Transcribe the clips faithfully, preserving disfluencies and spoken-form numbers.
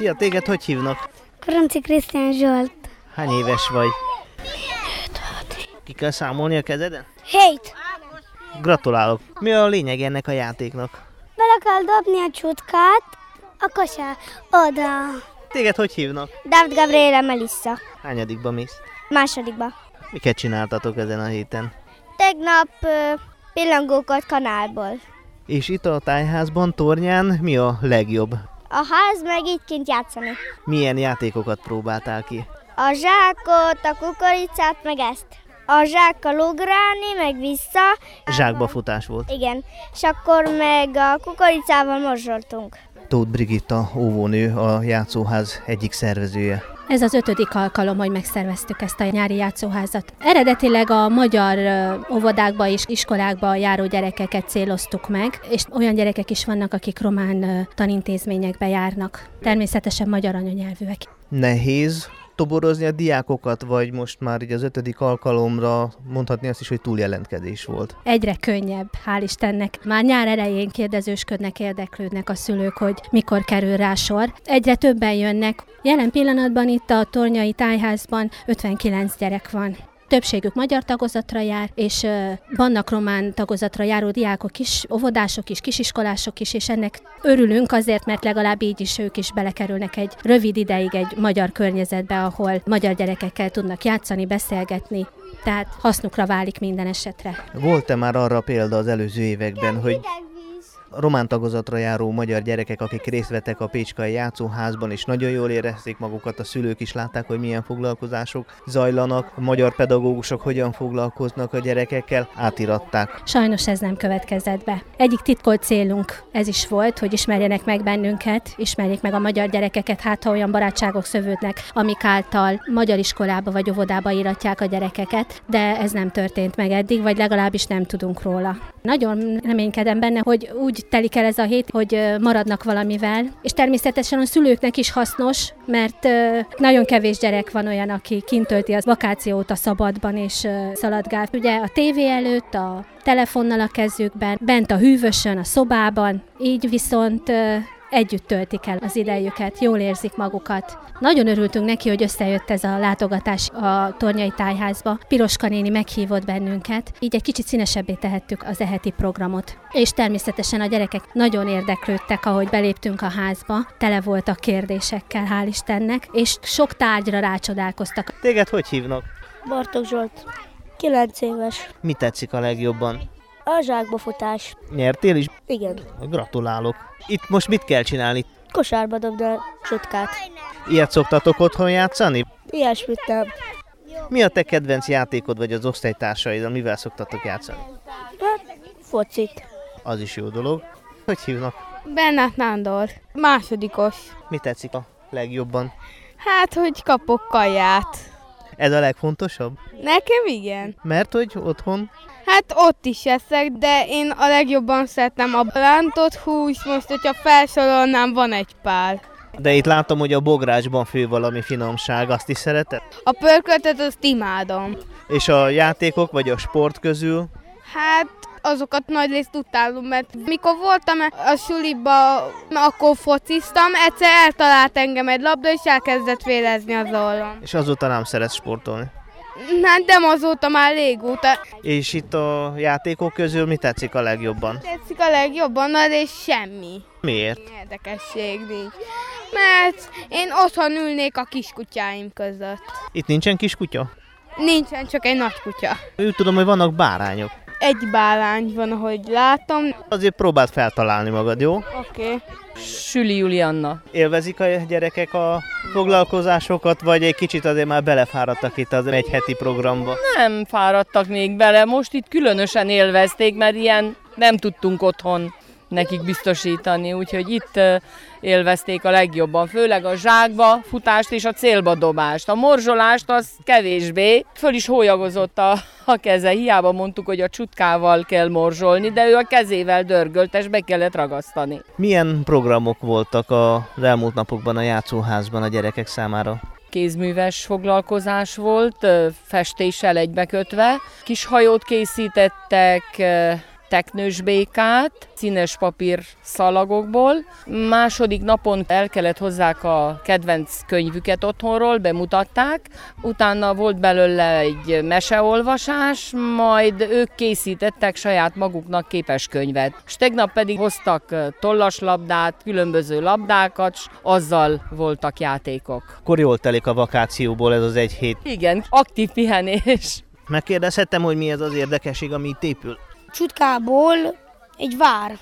Szia, téged hogy hívnak? Karonci Krisztián Zsolt. Hány éves vagy? Ki kell számolni a kezeden? Hét! Gratulálok! Mi a lényeg ennek a játéknak? Bele kell dobni a csutkát a kosár oda. Téged hogy hívnak? Dávid Gabriela Melissa. Hányadikba mész? Másodikba. Miket csináltatok ezen a héten? Tegnap ö, pillangókat kanálból. És itt a tájházban, tornyán mi a legjobb? A ház meg így kint játszani. Milyen játékokat próbáltál ki? A zsákot, a kukoricát, meg ezt. A zsákkal ugrálni, meg vissza. Zsákba futás volt. Igen. És akkor meg a kukoricával morzsoltunk. Tóth Brigitta óvónő, a játszóház egyik szervezője. Ez az ötödik alkalom, hogy megszerveztük ezt a nyári játszóházat. Eredetileg a magyar óvodákba és iskolákba járó gyerekeket céloztuk meg, és olyan gyerekek is vannak, akik román tanintézményekbe járnak. Természetesen magyar anyanyelvűek. Nehéz toborozni a diákokat, vagy most már így az ötödik alkalomra mondhatni azt is, hogy túljelentkezés volt? Egyre könnyebb, hál' Istennek. Már nyár elején kérdezősködnek, érdeklődnek a szülők, hogy mikor kerül rá sor. Egyre többen jönnek. Jelen pillanatban itt a Tornyai Tájházban ötvenkilenc gyerek van. Többségük magyar tagozatra jár, és vannak román tagozatra járó diákok is, óvodások is, kisiskolások is, és ennek örülünk azért, mert legalább így is ők is belekerülnek egy rövid ideig egy magyar környezetbe, ahol magyar gyerekekkel tudnak játszani, beszélgetni, tehát hasznukra válik minden esetre. Volt-e már arra példa az előző években, hogy román tagozatra járó magyar gyerekek, akik részt vettek a pécskai játszóházban, és nagyon jól érezték magukat, a szülők is látták, hogy milyen foglalkozások zajlanak, a magyar pedagógusok hogyan foglalkoznak a gyerekekkel, átiratták. Sajnos ez nem következett be. Egyik titkolt célunk ez is volt, hogy ismerjenek meg bennünket, ismerjék meg a magyar gyerekeket, hát ha olyan barátságok szövődnek, amik által magyar iskolába vagy óvodába íratják a gyerekeket, de ez nem történt meg eddig, vagy legalábbis nem tudunk róla. Nagyon reménykedem benne, hogy úgy telik el ez a hét, hogy maradnak valamivel, és természetesen a szülőknek is hasznos, mert nagyon kevés gyerek van olyan, aki kint tölti az vakációt a szabadban és szaladgál. Ugye a tévé előtt, a telefonnal a kezükben, bent a hűvösön, a szobában, így viszont együtt töltik el az idejüket, jól érzik magukat. Nagyon örültünk neki, hogy összejött ez a látogatás a Tornyai Tájházba. Piroska néni meghívott bennünket, így egy kicsit színesebbé tehettük az eheti programot. És természetesen a gyerekek nagyon érdeklődtek, ahogy beléptünk a házba. Tele voltak kérdésekkel, hál' Istennek, és sok tárgyra rácsodálkoztak. Téged hogy hívnak? Bartók Zsolt. Kilenc éves. Mi tetszik a legjobban? A zsákba futás. Nyertél is? Igen. Gratulálok. Itt most mit kell csinálni? Kosárba dobni a csutkát. Ilyet szoktatok otthon játszani? Ilyesmit nem. Mi a te kedvenc játékod, vagy az osztálytársaid, mivel szoktatok játszani? Hát, focit. Az is jó dolog. Hogy hívnak? Bernát Nándor, másodikos. Mi tetszik a legjobban? Hát, hogy kapok kaját. Ez a legfontosabb? Nekem igen. Mert hogy otthon? Hát ott is eszek, de én a legjobban szeretem a rántott hús, most hogyha felsorolnám, van egy pár. De itt látom, hogy a bográcsban fő valami finomság, azt is szereted? A pörköltet azt imádom. És a játékok vagy a sport közül? Hát azokat nagyrészt utálom, mert mikor voltam a suliba, akkor fociztam, egyszer eltalált engem egy labda, és elkezdett vérezni az orrom. És azóta nem szeretsz sportolni? Hát nem azóta, már régóta. És itt a játékok közül mi tetszik a legjobban? Tetszik a legjobban, na de semmi. Miért? Érdekesség nincs. Mert én otthon ülnék a kiskutyáim között. Itt nincsen kiskutya? Nincsen, csak egy nagy kutya. Úgy tudom, hogy vannak bárányok. Egy bárány van, ahogy látom. Azért próbáld feltalálni magad, jó? Oké. Okay. Süli Julianna. Élvezik a gyerekek a foglalkozásokat, vagy egy kicsit azért már belefáradtak itt az egy heti programba? Nem fáradtak még bele, most itt különösen élvezték, mert ilyen nem tudtunk otthon nekik biztosítani, úgyhogy itt élvezték a legjobban, főleg a zsákba futást és a célba dobást. A morzsolást az kevésbé, föl is hólyagozott a, a keze, hiába mondtuk, hogy a csutkával kell morzsolni, de ő a kezével dörgölt, és be kellett ragasztani. Milyen programok voltak az elmúlt napokban a játszóházban a gyerekek számára? Kézműves foglalkozás volt, festéssel egybekötve. Kis hajót készítettek, teknős békát, színes papír szalagokból. Második napon el kellett hozzák a kedvenc könyvüket otthonról, bemutatták, utána volt belőle egy meseolvasás, majd ők készítettek saját maguknak képeskönyvet. És tegnap pedig hoztak tollaslabdát, különböző labdákat, s azzal voltak játékok. Akkor jól telik a vakációból ez az egy hét. Igen, aktív pihenés. Megkérdezhettem, hogy mi ez az érdekesség, ami itt épül? Csutkából egy vár,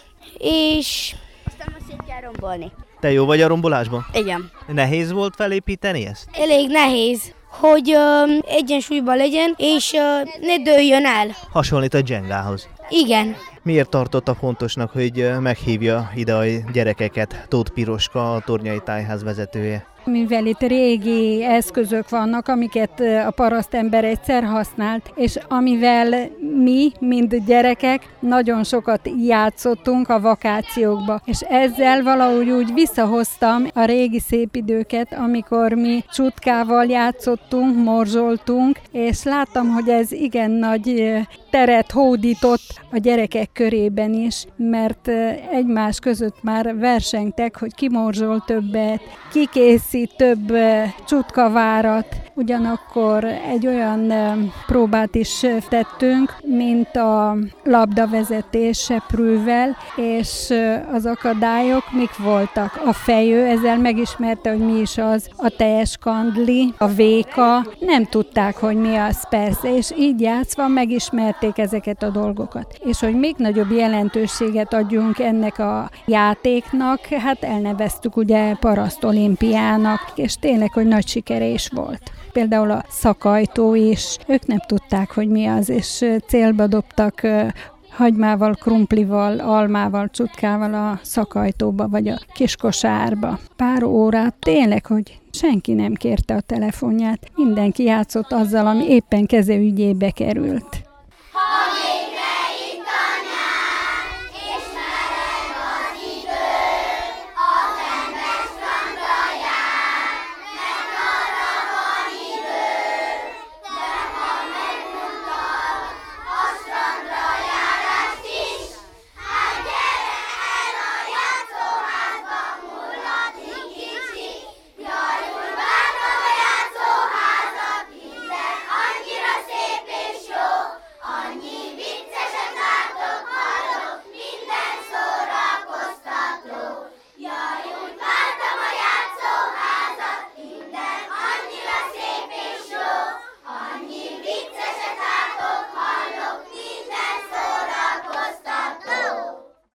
és aztán azt szét kell rombolni. Te jó vagy a rombolásban? Igen. Nehéz volt felépíteni ezt? Elég nehéz, hogy ö, egyensúlyban legyen, és ö, ne dőljön el. Hasonlít a Jengához. Igen. Miért tartotta fontosnak, hogy meghívja ide a gyerekeket Tóth Piroska, a Tornyai Tájház vezetője? Mivel itt régi eszközök vannak, amiket a parasztember egyszer használt, és amivel mi, mint gyerekek, nagyon sokat játszottunk a vakációkba. És ezzel valahogy úgy visszahoztam a régi szép időket, amikor mi csutkával játszottunk, morzsoltunk, és láttam, hogy ez igen nagy teret hódított a gyerekek körében is, mert egymás között már versengtek, hogy ki morzsol többet, ki készít több csutkavárat. Ugyanakkor egy olyan próbát is tettünk, mint a labdavezetés seprűvel, és az akadályok mik voltak? A fejő, ezzel megismerte, hogy mi is az, a teljes kandli, a véka, nem tudták, hogy mi az persze, és így játszva megismerték ezeket a dolgokat. És hogy még nagyobb jelentőséget adjunk ennek a játéknak, hát elneveztük ugye parasztolimpiának, és tényleg, hogy nagy sikere is volt. Például a szakajtó is, ők nem tudták, hogy mi az, és célba dobtak hagymával, krumplival, almával, csutkával a szakajtóba, vagy a kiskosárba. Pár órát tényleg, hogy senki nem kérte a telefonját, mindenki játszott azzal, ami éppen keze ügyébe került.